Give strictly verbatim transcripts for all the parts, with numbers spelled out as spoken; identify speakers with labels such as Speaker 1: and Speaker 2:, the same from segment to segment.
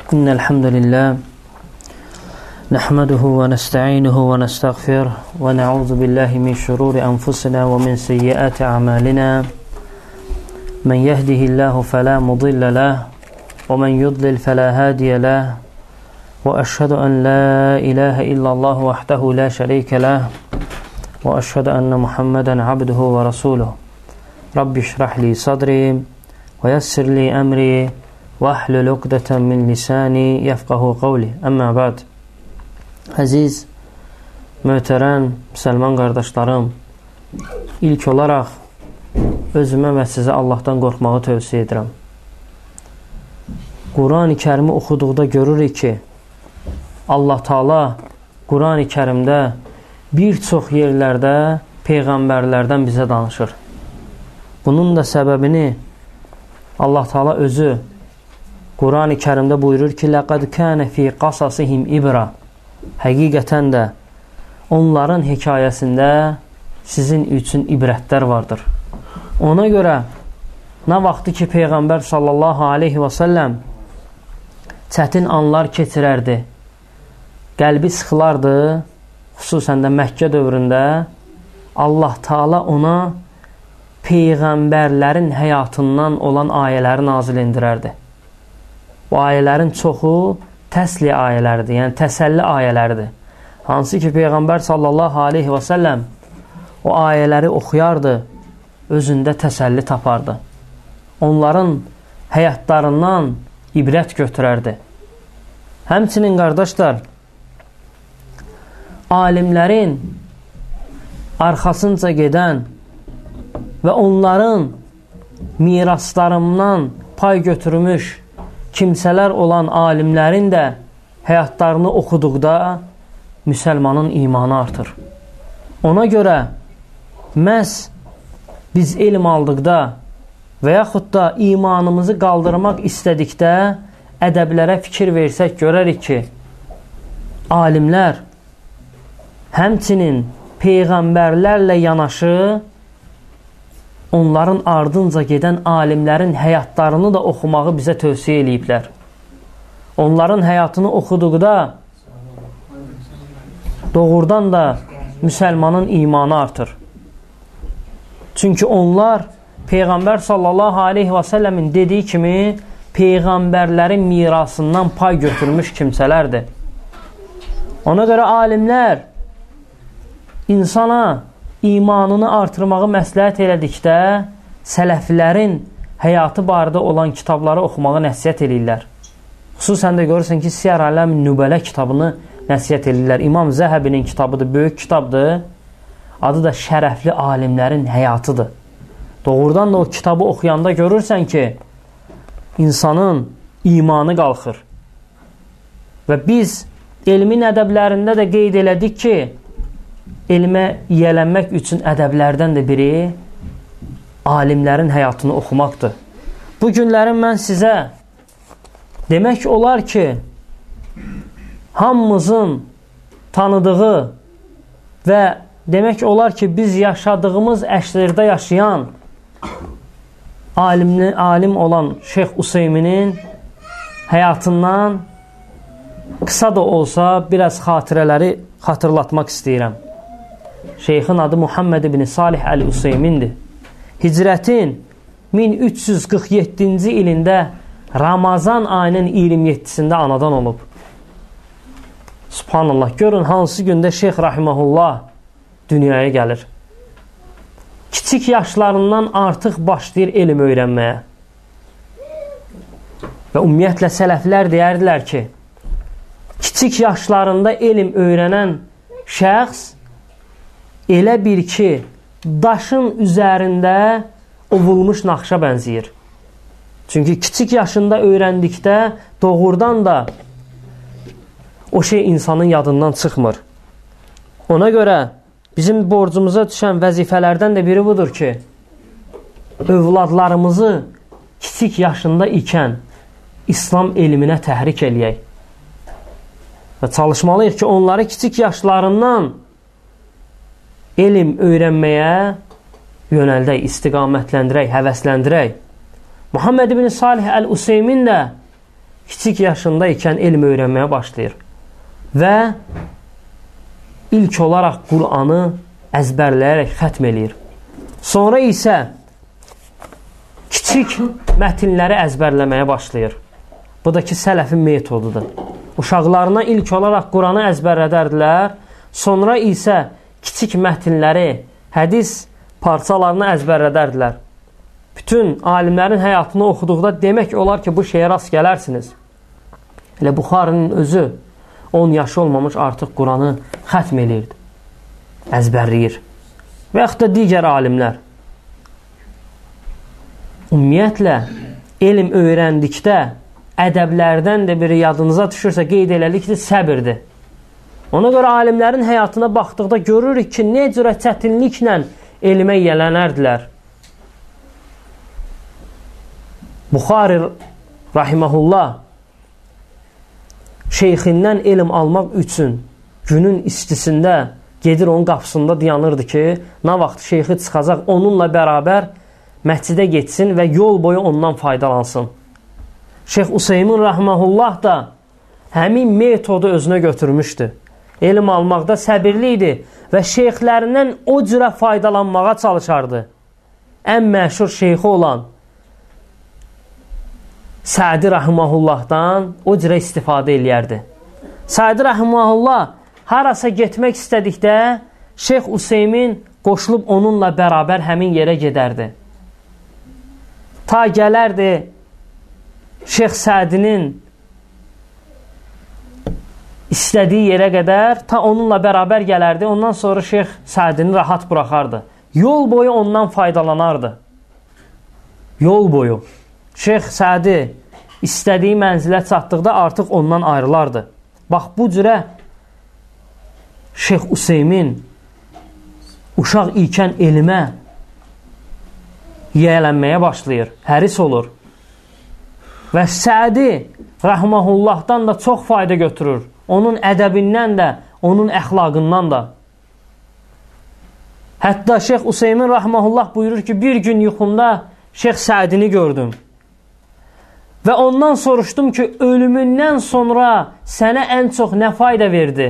Speaker 1: إن الحمد لله نحمده ونستعينه ونستغفره ونعوذ بالله من شرور أنفسنا ومن سيئات أعمالنا من يهده الله فلا مضل له ومن يضلل فلا هادي له وأشهد أن لا إله إلا الله وحده لا شريك له وأشهد أن محمدا عبده ورسوله رب اشرح لي صدري ويسر لي أمري وأحلل عقدة من لساني يفقه قولي أما بعد. Əziz, möhtərəm, müsəlman qardaşlarım, ilk olaraq özümə və sizə Allahdan qorxmağı tövsiyə edirəm. Quran-ı Kərimi oxuduqda görürük ki, Allah Taala Quran-ı Kərimdə bir çox yerlərdə peyğəmbərlərdən bizə danışır. Bunun da səbəbini Allah Taala özü Quran-ı Kərimdə buyurur ki, لَقَدْ كَانَ فِي قَصَصِهِمْ إِبْرَةٌ Həqiqətən də onların hekayəsində sizin üçün ibrətlər vardır. Ona görə nə vaxtı ki, Peyğəmbər sallallahu aleyhi və səlləm çətin anlar keçirərdi, qəlbi sıxılardı, xüsusən də Məkkə dövründə Allah Taala ona Peyğəmbərlərin həyatından olan ayələri nazil indirərdi. Bu ayələrin çoxu təsli ayələrdir, yəni təsəlli ayələrdir. Hansı ki, Peyğəmbər sallallahu aleyhi və səlləm o ayələri oxuyardı, özündə təsəlli tapardı. Onların həyatlarından ibrət götürərdi. Həmçinin qardaşlar, alimlərin arxasınca gedən və onların miraslarından pay götürmüş kimsələr olan alimlərin də həyatlarını oxuduqda müsəlmanın imanı artır. Ona görə məhz biz elm aldıqda və yaxud da imanımızı qaldırmaq istədikdə ədəblərə fikir versək görərik ki, alimlər həmçinin peyğəmbərlərlə yanaşı onların ardınca gedən alimlərin həyatlarını da oxumağı bizə tövsiyə eləyiblər. Onların həyatını oxuduqda doğrudan da müsəlmanın imanı artır. Çünki onlar Peyğəmbər sallallahu aleyhi və səlləmin dediyi kimi Peyğəmbərlərin mirasından pay götürmüş kimsələrdir. Ona görə alimlər insana imanını artırmağı məsləhət elədikdə sələflərin həyatı barədə olan kitabları oxumağı nəsiyyət eləyirlər. Xüsusən də görürsən ki, Siyar Ələm Nübələ kitabını nəsiyyət eləyirlər. İmam Zəhəbinin kitabıdır, böyük kitabdır. Adı da şərəfli alimlərin həyatıdır. Doğrudan da o kitabı oxuyanda görürsən ki, insanın imanı qalxır. Və biz elmin ədəblərində də qeyd elədik ki, elmə yiyələnmək üçün ədəblərdən də biri alimlərin həyatını oxumaqdır. Bu günlərin mən sizə demək olar ki, hamımızın tanıdığı və demək olar ki, biz yaşadığımız əsrdə yaşayan alimli, alim olan Şeyx Useyminin həyatından qısa da olsa biraz xatirələri xatırlatmaq istəyirəm. Şeyxin adı Muhammed ibn Salih Əl-Useymindir. Hicrətin min üç yüz qırx yeddinci ilində Ramazan ayının iyirmi yeddisində anadan olub. Subhanallah, görün hansı gündə Şeyx Rahiməhullah dünyaya gəlir. Kiçik yaşlarından artıq başlayır elm öyrənməyə. Və ümumiyyətlə sələflər deyərdilər ki, kiçik yaşlarında elm öyrənən şəxs elə bir ki, daşın üzərində ovulmuş naxşa bənziyir. Çünki kiçik yaşında öyrəndikdə doğrudan da o şey insanın yadından çıxmır. Ona görə bizim borcumuza düşən vəzifələrdən də biri budur ki, övladlarımızı kiçik yaşında ikən İslam elminə təhrik eləyək. Və çalışmalıyıq ki, onları kiçik yaşlarından elm öyrənməyə yönəldək, istiqamətləndirək, həvəsləndirək. Muhammed ibn Salih Əl-Useymin də kiçik yaşında ikən elm öyrənməyə başlayır və ilk olaraq Qur'anı əzbərləyərək xətm eləyir. Sonra isə kiçik mətinləri əzbərləməyə başlayır. Bu da ki, sələfin metodudur. Uşaqlarına ilk olaraq Qur'anı əzbərlədərdilər, sonra isə kiçik mətinləri, hədis parçalarını əzbərlədərdilər. Bütün alimlərin həyatını oxuduqda demək olar ki, bu şeyə rast gələrsiniz. Elə Buxarinin özü on yaşı olmamış artıq Qur'anı xətm eləyirdi, əzbərləyir. Və yaxud da digər alimlər. Ümumiyyətlə, elm öyrəndikdə ədəblərdən də biri yadınıza düşürsə qeyd eləlikdir, səbirdir. Ona görə alimlərin həyatına baxdıqda görürük ki, nə cürə çətinliklə elmə yiyələnərdilər. Buxari rahiməhullah şeyxindən elm almaq üçün günün istisində gedir onun qapısında dayanırdı ki, nə vaxt şeyxi çıxacaq, onunla bərabər məscidə getsin və yol boyu ondan faydalansın. Şeyx Useymin rahiməhullah da həmin metodu özünə götürmüşdü. Elm almaqda səbirli idi və şeyxlərindən o cürə faydalanmağa çalışardı. Ən məşhur şeyxi olan Sədi rahiməhullahdan o cürə istifadə eləyərdi. Sədi rahiməullah harasa getmək istədikdə Şeyx Useymin qoşulub onunla bərabər həmin yerə gedərdi. Ta gələrdi Şeyx Sədinin istədiyi yerə qədər, ta onunla bərabər gələrdi. Ondan sonra Şeyx Sədini rahat buraxardı. Yol boyu ondan faydalanardı. Yol boyu. Şeyx Sədi istədiyi mənzilə çatdıqda artıq ondan ayrılardı. Bax, bu cürə Şeyx Useymin uşaq ikən elmə yiyələnməyə başlayır, həris olur. Və Sədi rəhməhullahdan da çox fayda götürür. Onun ədəbindən də, onun əxlaqından da. Hətta Şeyx Useymin rəhməhullah buyurur ki, bir gün yuxumda Şeyx Sədini gördüm. Və ondan soruşdum ki, ölümündən sonra sənə ən çox nə fayda verdi?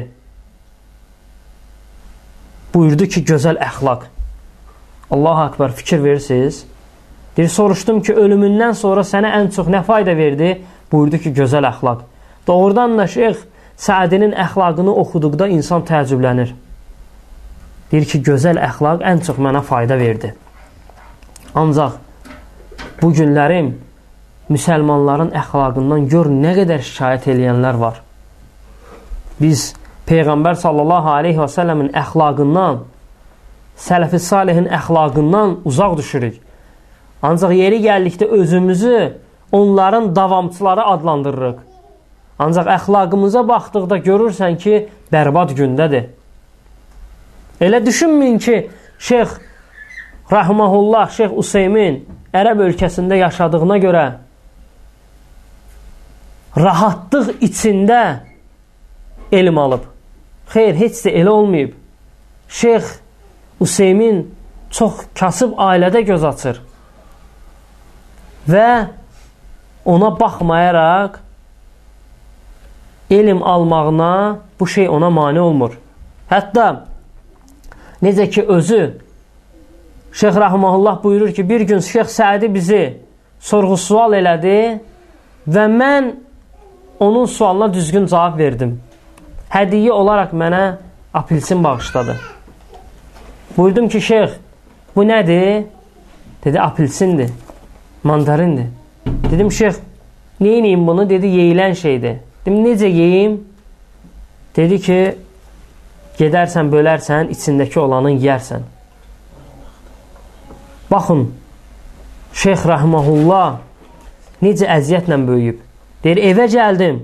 Speaker 1: Buyurdu ki, gözəl əxlaq. Allahu Akbar, fikir verirsiniz. Bir soruşdum ki, ölümündən sonra sənə ən çox nə fayda verdi? Buyurdu ki, gözəl əxlaq. Doğrudan da Şeyx Sədinin əxlaqını oxuduqda insan təəccüblənir. Deyir ki, gözəl əxlaq ən çox mənə fayda verdi. Ancaq bu günlərim müsəlmanların əxlaqından gör nə qədər şikayət eləyənlər var. Biz Peyğəmbər sallallahu aleyhi və səlləmin əxlaqından, sələf-i salihin əxlaqından uzaq düşürük. Ancaq yeri gəldikdə özümüzü onların davamçıları adlandırırıq. Ancaq əxlaqımıza baxdıqda görürsən ki, bərbad gündədir. Elə düşünməyin ki, Şeyx Rahməhullah, Şeyx Useymin Ərəb ölkəsində yaşadığına görə rahatlıq içində elm alıb. Xeyr, heç də elə olmayıb. Şeyx Useymin çox kasıb ailədə göz açır. Və ona baxmayaraq elm almağına bu şey ona mane olmur. Hətta necə ki özü Şeyx Rahməhullah buyurur ki, bir gün Şeyx Sədi bizi sorğu-sual elədi və mən onun sualına düzgün cavab verdim. Hədiyyə olaraq mənə apelsin bağışladı. Buyurdum ki, Şeyx, bu nədir? Dedi, apelsindir, mandarindir. Dedim, Şeyx, neyiniyim bunu? Dedi, yeyilən şeydir. Dedim, necə yeyim? Dedi ki, gedərsən, bölərsən, içindəki olanı yərsən. Baxın, Şeyx Rahməhullah necə əziyyətlə böyüyüb. Deyir, evə gəldim,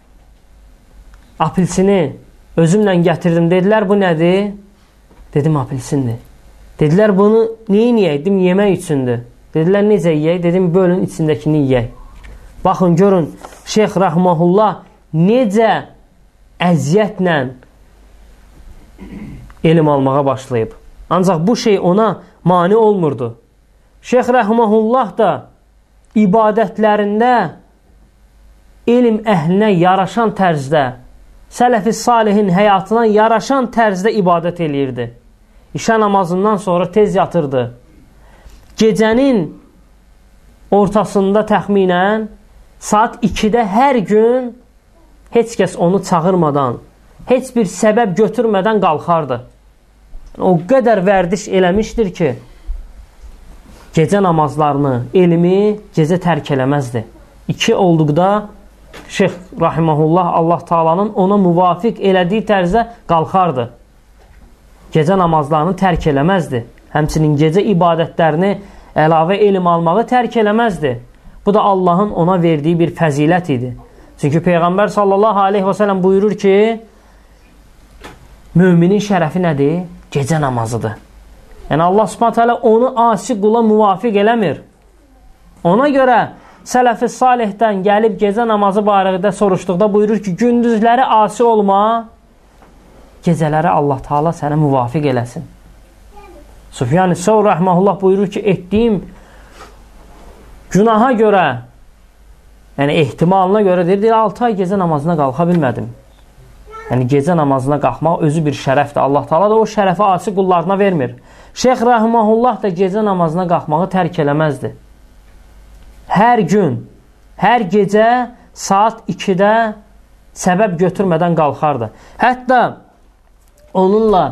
Speaker 1: apelsini özümlə gətirdim. Dedilər, bu nədir? Dedim, apelsindir. Dedilər, bunu neyin yiyək? Dedim, yemək üçündür. Dedilər, necə yiyək? Dedim, bölün içindəkini yiyək. Baxın, görün, Şeyx Rahməhullah necə əziyyətlə elm almağa başlayıb. Ancaq bu şey ona mane olmurdu. Şeyx Rahməhullah da ibadətlərində elm əhlinə yaraşan tərzdə, sələf-i salihin həyatına yaraşan tərzdə ibadət eləyirdi. İşə namazından sonra tez yatırdı. Gecənin ortasında təxminən saat ikidə hər gün heç kəs onu çağırmadan, heç bir səbəb götürmədən qalxardı. O qədər vərdiş eləmişdir ki, gecə namazlarını, elmi gecə tərk eləməzdi. İki olduqda Şeyx Rahiməhullah Allah Taalanın ona müvafiq elədiyi tərzdə qalxardı. Gecə namazlarını tərk eləməzdi. Həmçinin gecə ibadətlərini, əlavə elm almağı tərk eləməzdi. Bu da Allahın ona verdiyi bir fəzilət idi. Çünki Peyğəmbər sallallahu aleyhi və sələm buyurur ki, müminin şərəfi nədir? Gecə namazıdır. Yəni Allah Subhanahu taala onu asi qula müvafiq eləmir. Ona görə sələf-i salihdən gəlib gecə namazı barədə soruşduqda buyurur ki, gündüzləri asi olma, gecələri Allah Taala sənə müvafiq eləsin. Süfyan-ı Səvri rəhməhullah buyurur ki, etdiyim günaha görə, yəni ehtimalına görə deyir, deyir altı ay gecə namazına qalxa bilmədim. Yəni gecə namazına qalxmaq özü bir şərəfdir. Allah Taala da o şərəfi asi qullarına vermir. Şeyx Rəhməhullah da gecə namazına qalxmağı tərk eləməzdi. Hər gün, hər gecə saat ikidə səbəb götürmədən qalxardı. Hətta onunla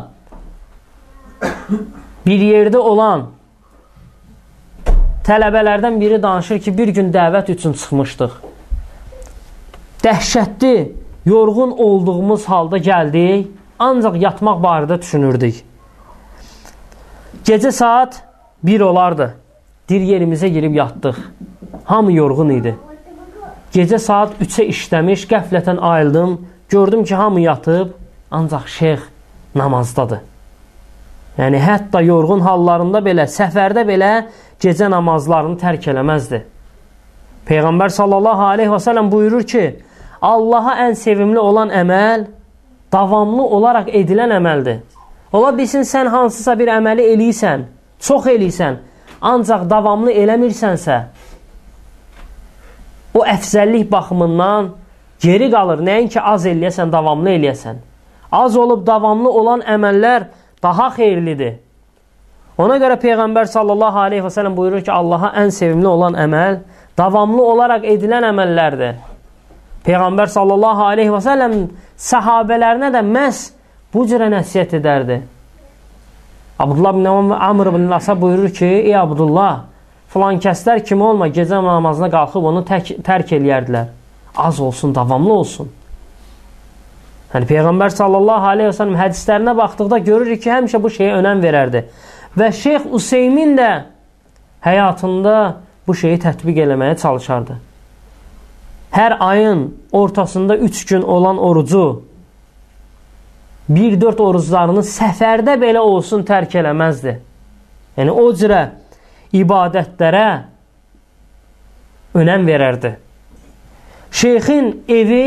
Speaker 1: bir yerdə olan tələbələrdən biri danışır ki, bir gün dəvət üçün çıxmışdıq. Dəhşətli, yorğun olduğumuz halda gəldik, ancaq yatmaq barədə düşünürdük. Gecə saat bir olardı. Bir yerimizə girib yatdıq. Hamı yorğun idi. Gecə saat üçə işləmiş, qəflətən ayıldım. Gördüm ki, hamı yatıb, ancaq şeyx namazdadır. Yəni, hətta yorğun hallarında belə, səfərdə belə gecə namazlarını tərk eləməzdi. Peyğəmbər sallallahu aleyhi və sələm buyurur ki, Allaha ən sevimli olan əməl davamlı olaraq edilən əməldir. Ola bilsin, sən hansısa bir əməli eləyirsən, çox eləyirsən, ancaq davamlı eləmirsənsə, o əfzəllik baxımından geri qalır. Nəinki az eləyəsən, davamlı eləyəsən. Az olub davamlı olan əməllər daha xeyirlidir. Ona görə Peyğəmbər sallallahu aleyhi və sələm buyurur ki, Allaha ən sevimli olan əməl davamlı olaraq edilən əməllərdir. Peyğəmbər sallallahu aleyhi və sələm səhabələrinə də məhz bu cürə nəsiyyət edərdi. Abdullah bin Amr bin Asa buyurur ki, ey Abdullah, filan kəslər kimi olma, gecə namazına qalxıb onu tək, tərk eləyərdilər. Az olsun, davamlı olsun. Yəni, Peyğəmbər sallallahu aleyhi və sələm hədislərinə baxdıqda görürük ki, həmişə bu şeyə önəm verərdi. Və Şeyx Useymin də həyatında bu şeyi tətbiq eləməyə çalışardı. Hər ayın ortasında üç gün olan orucu, bir dörd oruclarını səfərdə belə olsun tərk eləməzdi. Yəni, o cürə ibadətlərə önəm verərdi. Şeyxin evi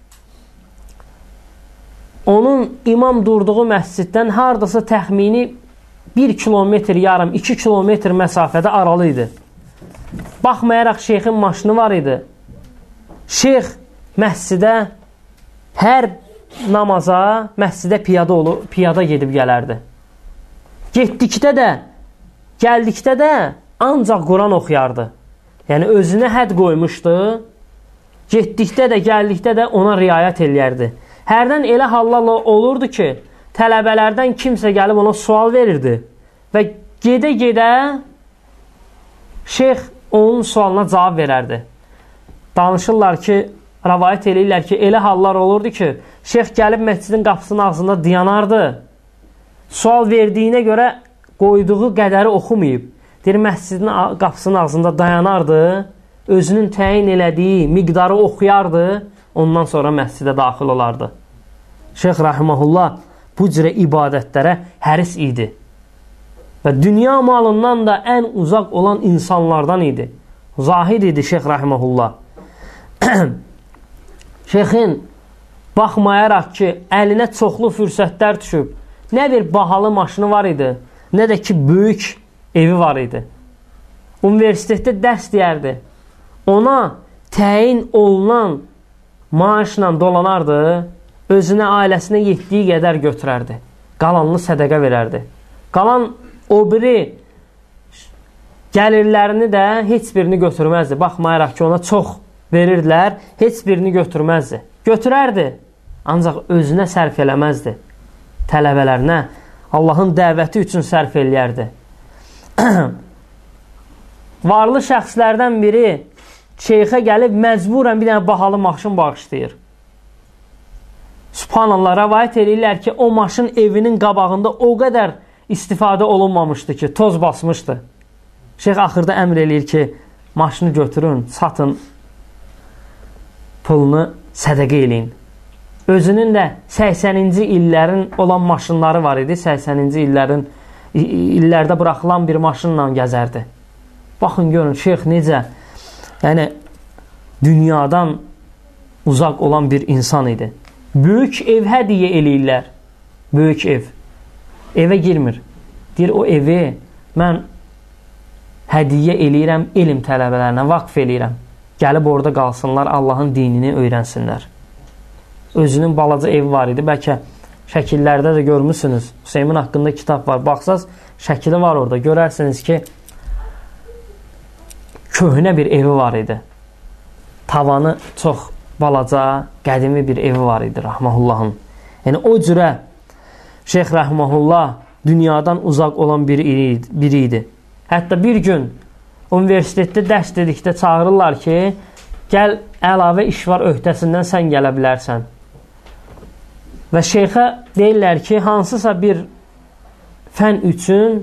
Speaker 1: onun imam durduğu məsciddən hardasa təxmini bir kilometr yarım, iki kilometr məsafədə aralı idi. Baxmayaraq şeyxin maşını var idi. Şeyx məscidə hər namaza, məscidə piyada olur, piyada gedib gələrdi. Getdikdə də, gəldikdə də ancaq Quran oxuyardı. Yəni, özünə hədd qoymuşdu. Getdikdə də, gəldikdə də ona riayət eləyərdi. Hərdən elə hallarla olurdu ki, tələbələrdən kimsə gəlib ona sual verirdi. Və gedə-gedə şeyx onun sualına cavab verərdi. Danışırlar ki, rəvayət eləyirlər ki, elə hallar olurdu ki, şeyx gəlib məscidin qapısının ağzında dayanardı. Sual verdiyinə görə qoyduğu qədəri oxumayıb. Deyir, məscidin qapısının ağzında dayanardı, özünün təyin elədiyi miqdarı oxuyardı, ondan sonra məscidə daxil olardı. Şeyx Rahiməhullah bu cürə ibadətlərə həris idi. Və dünya malından da ən uzaq olan insanlardan idi. Zahid idi Şeyx Rahiməhullah. Şeyxin baxmayaraq ki, əlinə çoxlu fürsətlər düşüb, nə bir bahalı maşını var idi, nə də ki, böyük evi var idi. Universitetdə dərs deyərdi. Ona təyin olunan maaşla dolanardı, özünə, ailəsinə yetdiyi qədər götürərdi. Qalanını sədəqə verərdi. Qalan o biri gəlirlərini də heç birini götürməzdi. Baxmayaraq ki, ona çox verirdilər, heç birini götürməzdi. Götürərdi, ancaq özünə sərf eləməzdi. Tələbələrinə, Allahın dəvəti üçün sərf eləyərdi. Varlı şəxslərdən biri şeyxə gəlib məcburən bir dənə bahalı maşın bağışlayır. Subhanallah, rəvayət edirlər ki, o maşın evinin qabağında o qədər istifadə olunmamışdı ki, toz basmışdı. Şeyx axırda əmr eləyir ki, maşını götürün, satın, pulunu sədəqə eləyin. Özünün də səksəninci illərin olan maşınları var idi. səksəninci illərin illərdə buraxılan bir maşınla gəzərdi. Baxın, görün, şeyx necə, yəni, dünyadan uzaq olan bir insan idi. Böyük ev hədiyyə eləyirlər. Böyük ev. Evə girmir. Deyir, o evi mən hədiyyə eləyirəm elm tələbələrinə, vaqf eləyirəm. Gəlib orada qalsınlar, Allahın dinini öyrənsinlər. Özünün balaca evi var idi. Bəlkə şəkillərdə də görmüsünüz. Hüseymin haqqında kitab var. Baxsaz, şəkili var orada. Görərsiniz ki, köhnə bir evi var idi. Tavanı çox balaca, qədimi bir evi var idi Rəhməhullahın. Yəni, o cürə Şeyx Rəhməhullah dünyadan uzaq olan biri idi. Hətta bir gün universitetdə dərs dedikdə çağırırlar ki, gəl, əlavə iş var öhdəsindən, sən gələ bilərsən. Və şeyxə deyirlər ki, hansısa bir fən üçün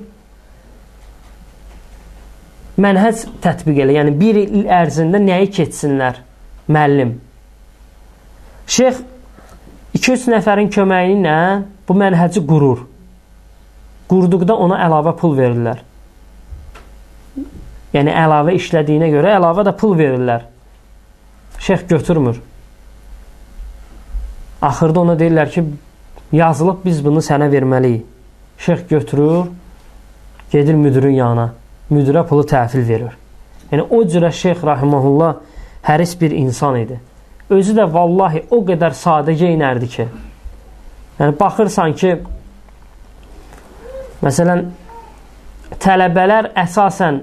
Speaker 1: mənhəc tətbiq elə. Yəni, bir il ərzində nəyi keçsinlər müəllim. Şeyx iki üç nəfərin köməyi ilə bu mənhəci qurur. Qurduqda ona əlavə pul verirlər. Yəni, əlavə işlədiyinə görə əlavə də pul verirlər. Şeyx götürmür. Axırda ona deyirlər ki, yazılıb biz bunu sənə verməliyik. Şeyx götürür, gedir müdürün yanına. Müdürə pulu təhvil verir. Yəni, o cürə Şeyx Rahiməhullah həris bir insan idi. Özü də vallahi o qədər sadə geyinərdi ki, yəni, baxırsan ki, məsələn, tələbələr əsasən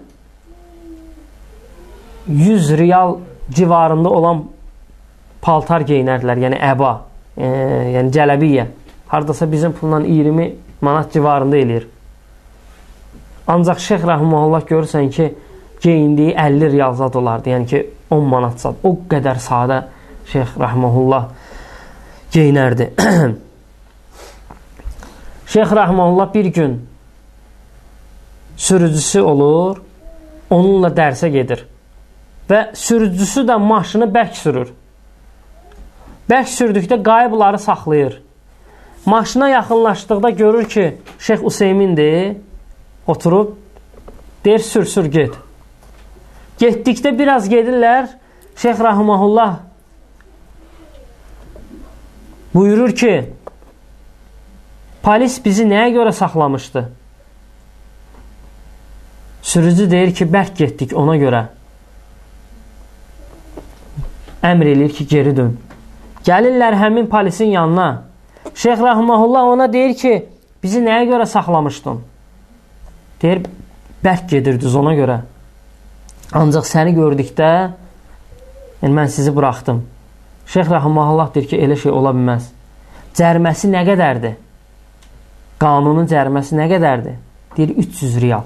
Speaker 1: yüz riyal civarında olan paltar geyinərdilər, yəni əba, e, yəni cələbiyyə. Haradasa bizim pulla iyirmi manat civarında eləyir. Ancaq Şeyx Rəhməhullah görürsən ki, geyindiyi əlli riyal zad olardı, yəni ki, on manat zad. O qədər sadə Şeyx Rəhməhullah geyinərdi. Şeyx Rəhməhullah bir gün sürücüsü olur, onunla dərsə gedir. Və sürücüsü də maşını bərk sürür. Bərk sürdükdə qayıbları saxlayır. Maşına yaxınlaşdıqda görür ki, Şeyx Hüseymindir, oturub, deyir, sür, sür, get. Getdikdə biraz gedirlər, Şeyx Rəhməhullah buyurur ki, polis bizi nəyə görə saxlamışdı? Sürücü deyir ki, bərk getdik ona görə. Əmr eləyir ki, geri dön. Gəlirlər həmin polisin yanına. Şeyx Rəhməhullah ona deyir ki, bizi nəyə görə saxlamışdın? Deyir, bərk gedirdiniz ona görə. Ancaq səni gördükdə, yəni mən sizi buraxdım. Şeyx Rəhməhullah deyir ki, elə şey ola bilməz. Cərməsi nə qədərdir? Qanunun cərməsi nə qədərdir? Deyir, üç yüz riyal.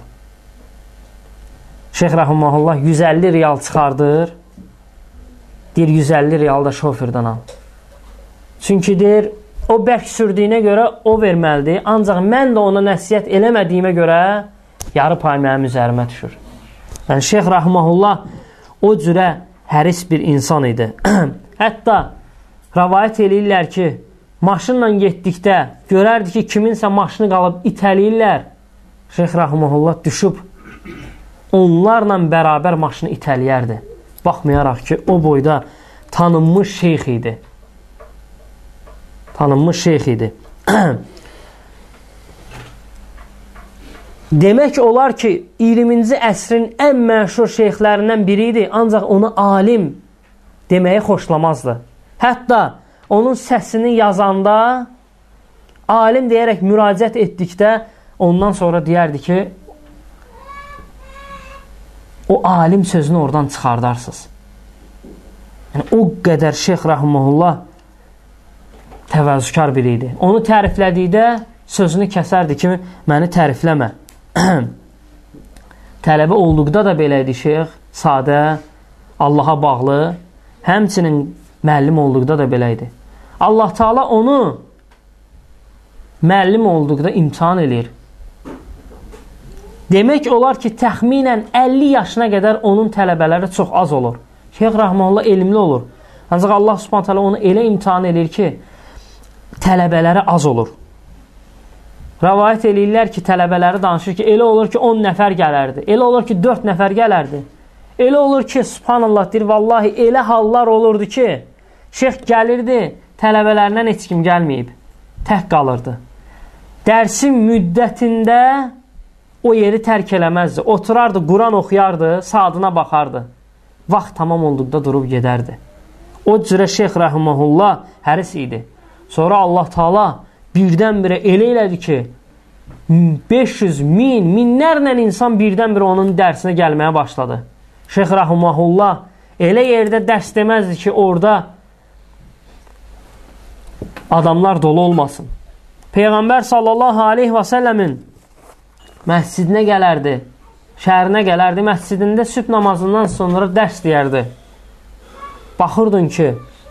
Speaker 1: Şeyx Rəhməhullah yüz əlli riyal çıxardır. Deyir, yüz əlli riyal da şofördən al. Çünki deyir, o bərk sürdüyünə görə o verməlidir. Ancaq mən də ona nəsiyyət eləmədiyimə görə yarı pay mənim üzərimə düşür. Yəni, Şeyx Rəhməhullah o cürə həris bir insan idi. Hətta rəvayət eləyirlər ki, maşınla getdikdə görərdi ki, kiminsə maşını qalıb itəliyirlər. Şeyx Rəhməhullah düşüb onlarla bərabər maşını itəliyərdi. Baxmayaraq ki, o boyda tanınmış şeyx idi. Tanınmış şeyx idi. Demək olar ki, iyirminci əsrin ən məşhur şeyxlərindən biri idi, ancaq onu alim deməyi xoşlamazdı. Hətta onun səsini yazanda alim deyərək müraciət etdikdə ondan sonra deyərdi ki, o alim sözünü oradan çıxardarsınız. Yəni, o qədər Şeyx Rəhməhullah təvəzzükar biri idi. Onu təriflədikdə sözünü kəsərdi ki, məni tərifləmə. Tələbə olduqda da belə idi Şeyx, sadə, Allaha bağlı, həmçinin müəllim olduqda da belə idi. Allah Teala onu müəllim olduqda imtihan edir. Demək olar ki, təxminən əlli yaşına qədər onun tələbələri çox az olur. Şeyx Rəhməhullah elmli olur. Ancaq Allah Subhanahu taala onu elə imtihan edir ki, tələbələri az olur. Rəvayət eləyirlər ki, tələbələri danışır ki, elə olur ki, on nəfər gələrdi. Elə olur ki, dörd nəfər gələrdi. Elə olur ki, subhanallah deyir, vallahi elə hallar olurdu ki, şeyx gəlirdi, tələbələrindən heç kim gəlməyib. Tək qalırdı. Dərsin müddətində o yeri tərk eləməzdi. Oturardı, Quran oxuyardı, saatına baxardı. Vaxt tamam olduqda durub gedərdi. O cürə Şeyx Rəhməhullah həris idi. Sonra Allah Teala birdən-birə elə elədi ki, beş yüz min, minlərlə insan birdən-birə onun dərsinə gəlməyə başladı. Şeyx Rəhməhullah elə yerdə dərs deməzdi ki, orada adamlar dolu olmasın. Peyğəmbər sallallahu aleyhi və səlləmin məscidinə gələrdi, şəhərinə gələrdi, məscidində sübh namazından sonra dərs deyərdi. Baxırdın ki,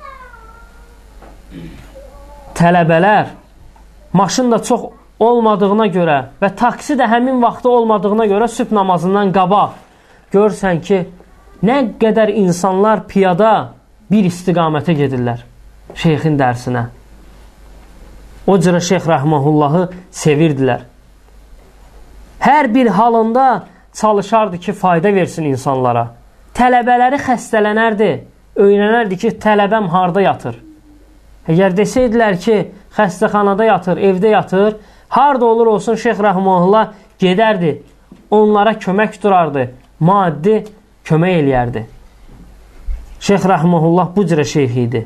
Speaker 1: tələbələr maşın da çox olmadığına görə və taksi də həmin vaxtda olmadığına görə sübh namazından qabaq görsən ki, nə qədər insanlar piyada bir istiqamətə gedirlər şeyxin dərsinə. O cürə Şeyx Rəhməhullahı sevirdilər. Hər bir halında çalışardı ki, fayda versin insanlara. Tələbələri xəstələnərdi, öyrənərdi ki, tələbəm harda yatır. Əgər desəydilər ki, xəstəxanada yatır, evdə yatır, harda olur olsun Şeyx Rəhməhullah gedərdi, onlara kömək durardı, maddi kömək eləyərdi. Şeyx Rəhməhullah bu cürə şeyx idi.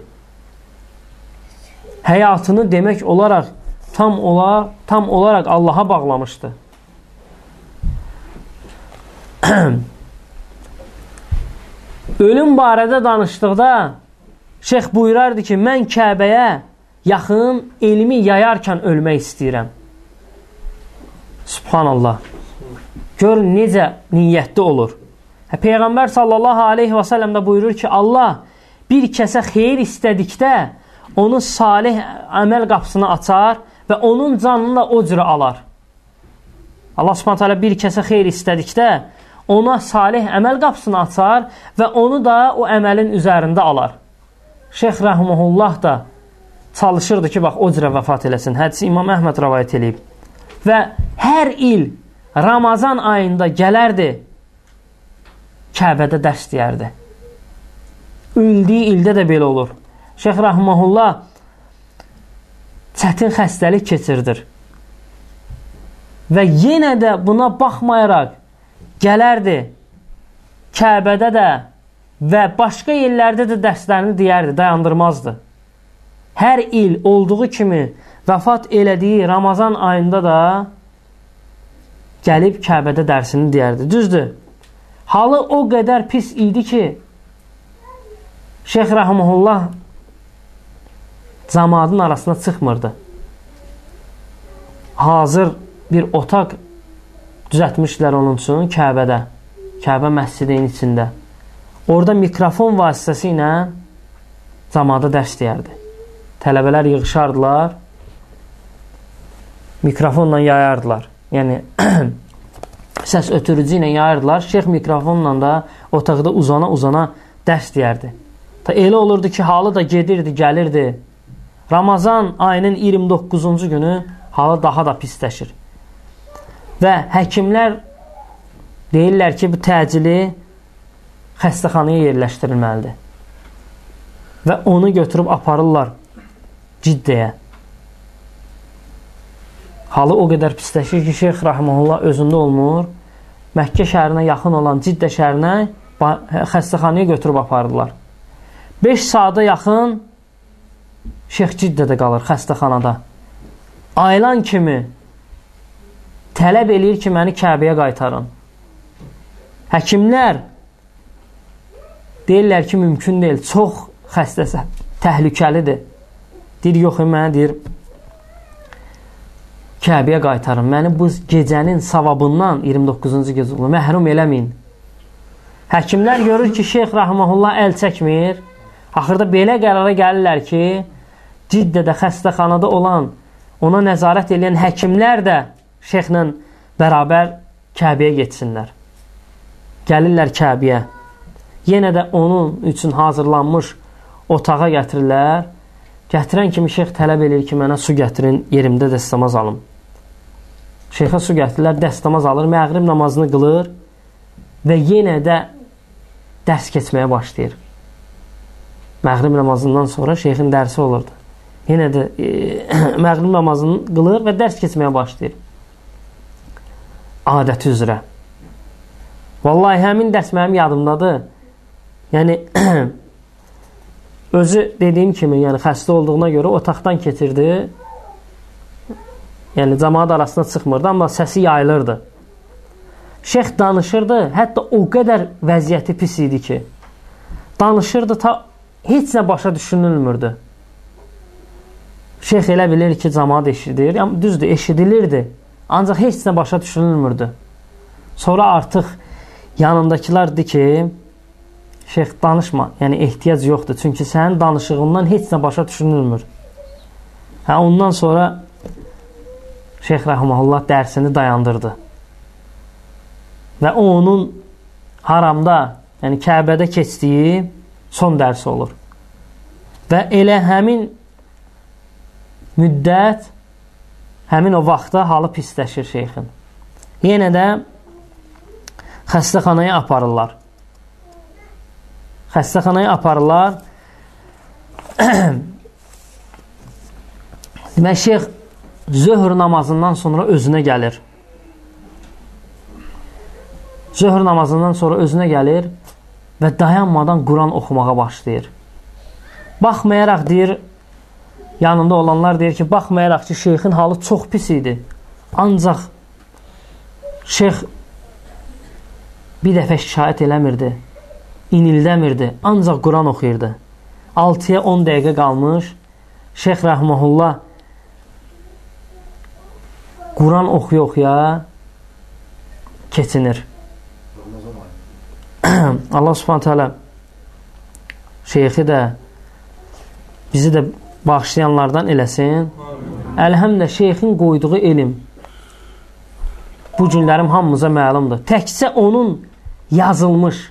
Speaker 1: Həyatını demək olaraq tam, olar, tam olaraq Allaha bağlamışdı. Ölüm barədə danışdıqda şeyx buyurardı ki, mən Kəbəyə yaxın elmi yayarkən ölmək istəyirəm. Subhanallah. Gör necə niyyətli olur. Peyğəmbər sallallahu aleyhi və səlləm də buyurur ki, Allah bir kəsə xeyir istədikdə onu salih əməl qapısını açar və onun canını da o cürə alar. Allah subhanət hələ bir kəsə xeyir istədikdə ona salih əməl qapısını açar və onu da o əməlin üzərində alar. Şeyx Rəhməhullah da çalışırdı ki, bax, o cürə vəfat eləsin. Hədisi İmam Əhməd rəvayət eləyib. Və hər il Ramazan ayında gələrdi, Kəbədə dərs deyərdi. Öldüyü ildə də belə olur. Şeyx Rəhməhullah çətin xəstəlik keçirdir. Və yenə də buna baxmayaraq gələrdi Kəbədə də və başqa yerlərdə də dərslərini deyərdi, dayandırmazdı. Hər il olduğu kimi vəfat elədiyi Ramazan ayında da gəlib Kəbədə dərsini deyərdi. Düzdür, halı o qədər pis idi ki, Şeyx Rəhməhullah cəmaatın arasına çıxmırdı. Hazır bir otaq düzətmişlər onun üçün Kəbədə, Kəbə məscidinin içində. Orada mikrofon vasitəsi ilə cəmaata dərs deyərdi. Tələbələr yığışardılar, mikrofonla yayardılar. Yəni, səs ötürücü ilə yayardılar. Şeyx mikrofonla da otaqda uzana-uzana dərs deyərdi. Ta elə olurdu ki, halı da gedirdi, gəlirdi. Ramazan ayının iyirmi doqquzuncu günü halı daha da pisləşir. Və həkimlər deyirlər ki, bu təcili xəstəxanaya yerləşdirilməlidir. Və onu götürüb aparırlar Ciddəyə. Halı o qədər pisləşir ki, Şeyx Rəhməhullah özündə olmur. Məkkə şəhərinə yaxın olan Ciddə şəhərinə xəstəxanaya götürüb aparırlar. beş saata yaxın Şeyx Ciddədə qalır, xəstəxanada. Ayılan kimi tələb eləyir ki, məni Kəbəyə qaytarın. Həkimlər deyirlər ki, mümkün deyil, çox xəstəsə, təhlükəlidir. Deyir, yox, mənə deyir, Kəbəyə qaytarın. Məni bu gecənin savabından iyirmi doqquzuncu gecə olur, məhrum eləməyin. Həkimlər görür ki, Şeyx Rəhməhullah əl çəkmir. Axırda belə qərara gəlirlər ki, Ciddədə xəstəxanada olan, ona nəzarət edən həkimlər də Şeyxlə bərabər Kəbəyə getsinlər. Gəlirlər Kəbəyə. Yenə də onun üçün hazırlanmış otağa gətirirlər. Gətirən kimi Şeyx tələb edir ki, mənə su gətirin, yerimdə dəstəmaz alım. Şeyxə su gətirirlər, dəstəmaz alır, məğrib namazını qılır və yenə də dərs keçməyə başlayır. Məğrib namazından sonra şeyxin dərsi olurdu. Yenə də e, məğrib namazını qılır və dərs keçməyə başlayır. Adəti üzrə. Vallahi həmin dərs mənim yadımdadır. Yəni özü dediyim kimi, yəni xəstə olduğuna görə otaqdan keçirdi. Yəni cəmaət arasına çıxmırdı, amma səsi yayılırdı. Şeyx danışırdı, hətta o qədər vəziyyəti pis idi ki, danışırdı, ta heç nə başa düşünülmürdü. Şeyx elə bilir ki, cəmaət eşidir, yəni düzdür, eşidilirdi, ancaq heç nə başa düşünülmürdü. Sonra artıq yanındakılar dedi ki, Şeyx danışma, yəni ehtiyac yoxdur, çünki sənin danışığından heç nə başa düşünülmür. Hə, ondan sonra Şeyx Rəhməhullah dərsini dayandırdı. Və o onun haramda, yəni Kəbədə keçdiyi son dərsi olur. Və elə həmin müddət, həmin o vaxtda halı pisləşir şeyxin. Yenə də xəstəxanaya aparırlar. Xəstəxanaya aparırlar. Demək, şeyx zöhr namazından sonra özünə gəlir. Zöhr namazından sonra özünə gəlir və dayanmadan Quran oxumağa başlayır. Baxmayaraq deyir, yanında olanlar deyir ki, baxmayaraq ki, şeyxin halı çox pis idi. Ancaq şeyx bir dəfə şikayət eləmirdi, inildəmirdi, ancaq Quran oxuyurdu. altıya on dəqiqə qalmış, Şeyx Rəhməhullah Quran oxuya-oxuya keçinir. Allah Subhanahu Teala şeyxi də bizi də bağışlayanlardan eləsin. Əlhəmdə şeyxin qoyduğu elm bu günlərim hamımıza məlumdur. Təkcə onun yazılmış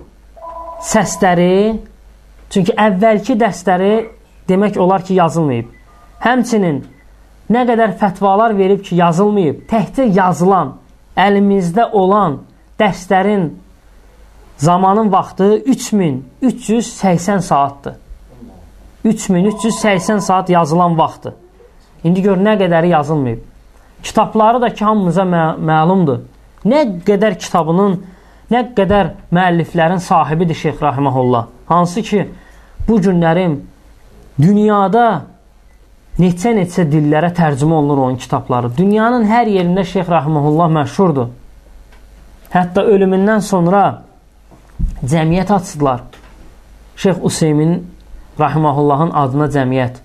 Speaker 1: səsləri, çünki əvvəlki dərsləri demək olar ki, yazılmayıb. Həmçinin nə qədər fətvalar verib ki, yazılmayıb, təkcə yazılan, əlimizdə olan dərslərin zamanın vaxtı üç min üç yüz səksən saatdır. üç min üç yüz səksən saat yazılan vaxtı. İndi gör, nə qədəri yazılmayıb. Kitabları da ki, hamımıza mə məlumdur. Nə qədər kitabının, nə qədər müəlliflərin sahibidir Şeyx Rəhməhullah. Hansı ki, bu günlərim dünyada neçə-neçə dillərə tərcümə olunur onun kitabları. Dünyanın hər yerində Şeyx Rəhməhullah məşhurdur. Hətta ölümündən sonra cəmiyyət açdılar. Şeyx Useymin Rəhməhullahın adına cəmiyyət.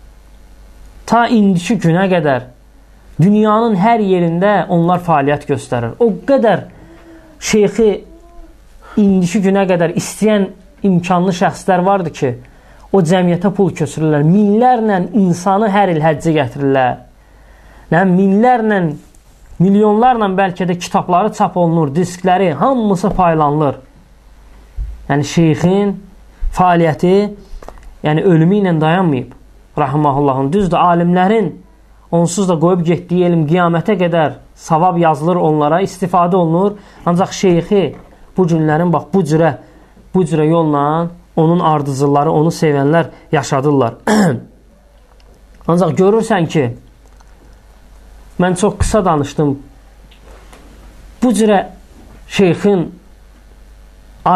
Speaker 1: Ta indiki günə qədər dünyanın hər yerində onlar fəaliyyət göstərir. O qədər şeyxi indiki günə qədər istəyən imkanlı şəxslər vardı ki, o cəmiyyətə pul köçürürlər. Minlərlə insanı hər il həccə gətirirlər. Minlərlə, milyonlarla bəlkə də kitabları çap olunur, diskləri, hamısı paylanılır. Yəni şeyxin fəaliyyəti, yəni ölümü ilə dayanmayıb. Rəhməhullahın düzdür, alimlərin onsuz da qoyub getdiyi elm qiyamətə qədər savab yazılır onlara, istifadə olunur. Ancaq şeyxi bu günlərin bax bu cürə, bu cürə yolla onun ardıcıları, onu sevənlər yaşadırlar. Ancaq görürsən ki, mən çox qısa danışdım. Bu cürə şeyxin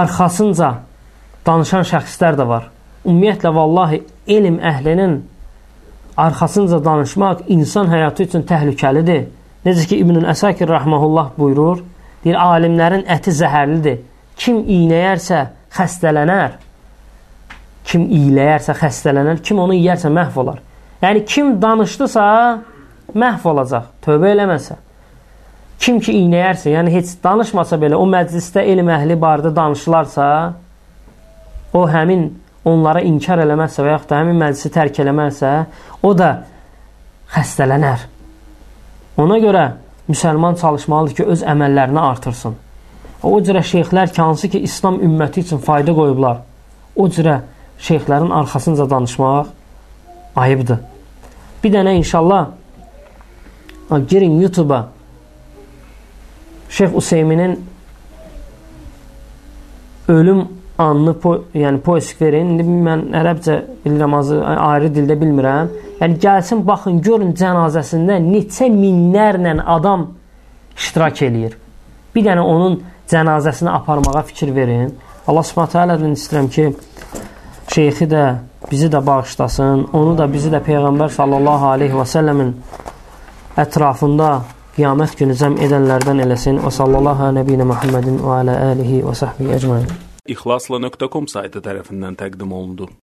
Speaker 1: arxasınca danışan şəxslər də var. Ümumiyyətlə, vallahi, elm əhlinin arxasınca danışmaq insan həyatı üçün təhlükəlidir. Necə ki, İbn-i Əsakir rəhməhullah buyurur, deyir, alimlərin əti zəhərlidir. Kim iynəyərsə xəstələnər, kim iyləyərsə xəstələnər, kim onu yiyərsə məhv olar. Yəni, kim danışdısa, məhv olacaq, tövbə eləməsə. Kim ki iynəyərsə, yəni heç danışmasa belə, o məclisdə elm əhli barədə danışılarsa, o həmin onlara inkar eləməzsə və yaxud da həmin məclisi tərk eləməzsə, o da xəstələnər. Ona görə müsəlman çalışmalıdır ki, öz əməllərini artırsın. O cürə şeyxlər ki, hansı ki, İslam ümməti üçün fayda qoyublar, o cürə şeyxlərin arxasınca danışmaq ayıbdır. Bir dənə inşallah girin YouTube-a Şeyx Üseyminin ölüm anını po yəni poesk verin. İndi mən ərəbcə bilirəm, azı ayrı dildə bilmirəm. Yəni gəlsin, baxın, görün cənazəsində neçə minlərlə adam iştirak eləyir. Bir dənə onun cənazəsini aparmağa fikir verin. Allah Subhanahu taalədən istəyirəm ki, şeyxi də bizi də bağışlasın, onu da bizi də Peyğəmbər sallallahu aleyhi və səlləmin ətrafında qiyamət günü cəm edənlərdən eləsin. Və sallallahu ala nəbiyyə Muhammedin və alə alihi və səhbihi əcmaîn.
Speaker 2: İxlasla nöqtə com saytı tərəfindən təqdim olundu.